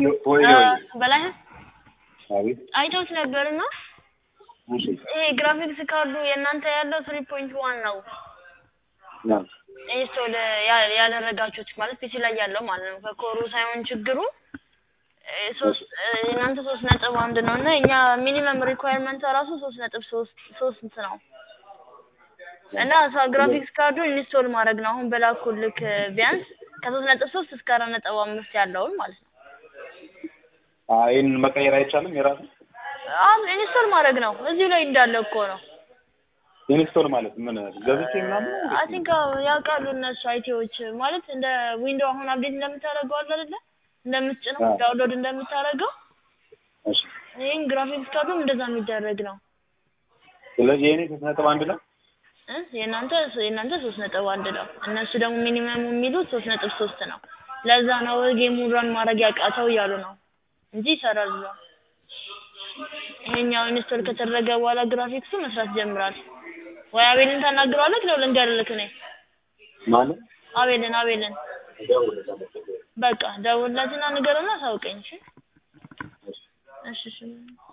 ወይ በላይ አቤት አይቶት ነበርና ይሄ ግራፊክስ ካርዱ የእናንተ ያለው 3.1 ነው ኢንስቶል ያደረጋችሁት ማለት ፒሲ ላይ ያለው ማለት ነው ከኮሩ ሳይሆን ችግሩ እናንተ 3.1 ነው እና እኛ ሚኒመም ሪኳየርመንት ራሱ 3.3 ነው እና ግራፊክስ ካርዱ ኢንስቶል ማድረግ ነው አሁን በላኩልክ ቢያንስ ከ3.3 እስከ 4.5 ያለውን ማለት ነው አይን መቀየር አይቻልም የራሱ ኢንስቶል ማድረግ ነው እዚሁ ላይ እንዳለ እኮ ነው ኢንስቶል ማለት ምን ገብቼ ምናምን አይ ቲንክ ያውቃሉ እነሱ አይቲዎች ማለት እንደ ዊንዶው አሁን አፕዴት እንደምታደርገው አይደል እንደምትጭነው ዳውንሎድ እንደምታደርገው እሺ ይሄን ግራፊክስ ካርዱም እንደዛ የሚደረግ ነው ስለዚህ የኔ 3.1 ነው የናንተ 3.1 ነው እነሱ ደግሞ ሚኒመም የሚሉት 3.3 ነው ለዛ ነው ጌሙን ራን ማድረግ ያቃተው ይያሉ ነው እንጂ ይሰራል ነው ይሄኛው ኢንስቶል ከተደረገ በኋላ ግራፊክሱ መስራት ጀምራል ወይ አቤልን ተናግሯለክ ነው ልንገርልክ ነኝ ማለት አቤልን በቃ ደውለትና ንገረውና ታውቀኝ እሺ እሺ